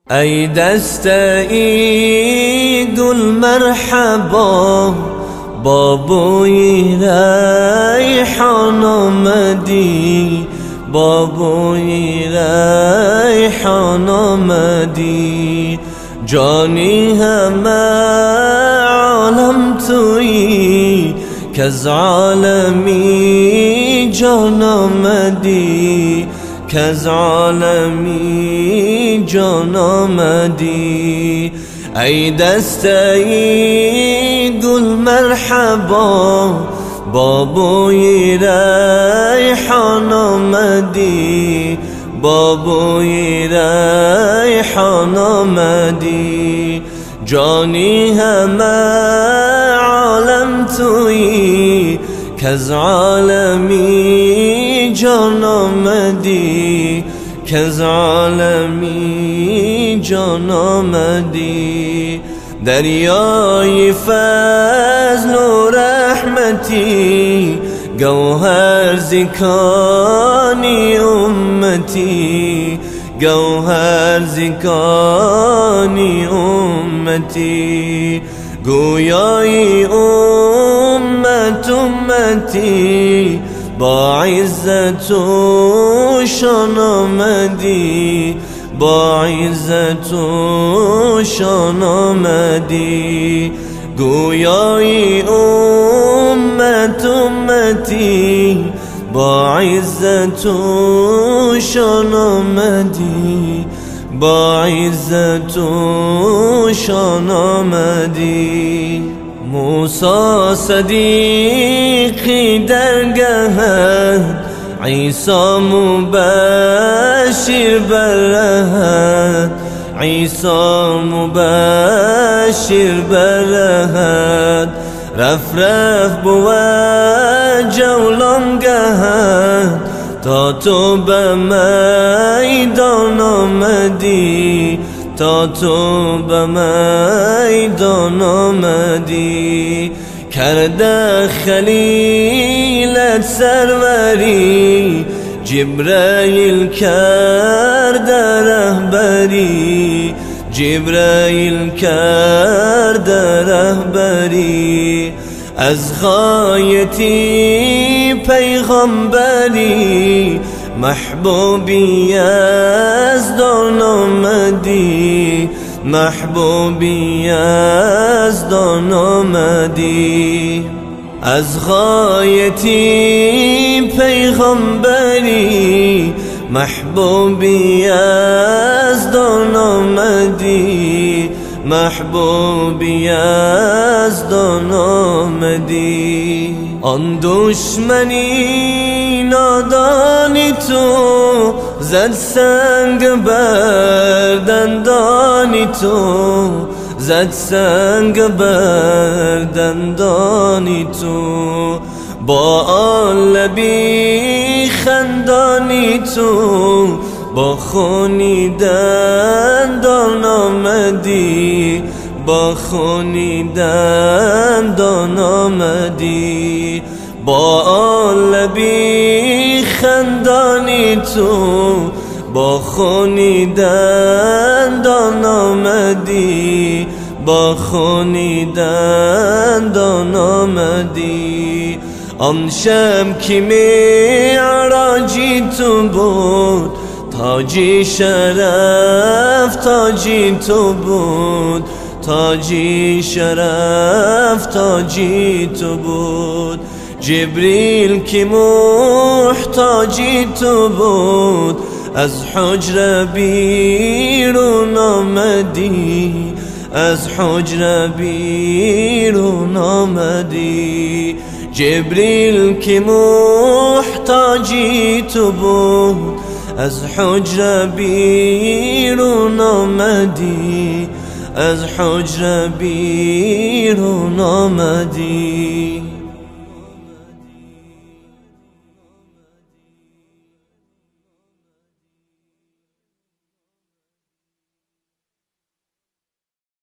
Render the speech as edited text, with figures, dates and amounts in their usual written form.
ای دست عید المرحبا با بوی ریحان آمدی، با بوی ریحان آمدی. جانی همه عالم تویی که از عالمی جان آمدی، که از عالمی جان آمدی. ای دست عید المرحبا با بوی ریحان آمدی، با بوی ریحان آمدی. جانی همه عالم تویی که از عالمی جان آمدی، که از عالمی جان آمدی. دریای فضل و رحمتی، گوهر زکانی امتی، گوهر زکانی امتی. گویای امت امتی، با عزت و شان آمدی، با عزت و شان آمدی. گویای امت امتی، با عزت و شان آمدی، با عزت و شان آمدی. موسی صدیقی درگهد، عیسی مبشر برهد، عیسی مبشر برهد. رف بود جولان گهد، تا تو به میدان آمدی، تا تو به میدان آمدی. کرده خلیلت سروری، جبرائیل کرده رهبری، جبرائیل کرده رهبری. از غایتی پیغمبری، محبوبی یزدان آمدی، محبوبی یزدان آمدی. از غایتی پیغمبری، محبوبی یزدان آمدی، محبوبی یزدان آمدی. آن دشمنی نادانی تو، زد سنگ بر دندانی تو، زد سنگ بر دندانی تو. با آن لبی خندانی تو، با خونی دندان آمدی، با خونی دندان آمدی. با آن لبی خندانی تو، با خونی دندان آمدی، با خونی دندان آمدی. آن شب که معراجی تو بود، تاجی شرف تاجی تو بود، تاجی شرف تاجی تو بود. جبریل که محتاجی تو بود، از حجره بیرون آمدی، از حجره بیرون آمدی. جبریل که محتاجی تو بود، از حجره بیرون آمدی، از حجره بیرون آمدی.